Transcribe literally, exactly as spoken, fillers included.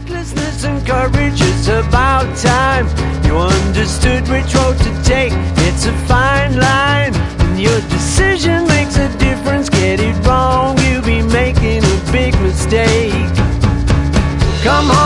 recklessness and courage, it's about time you understood which road to take. It's a fine line, and your decision makes a difference. Get it wrong, you'll be making a big mistake. Come home.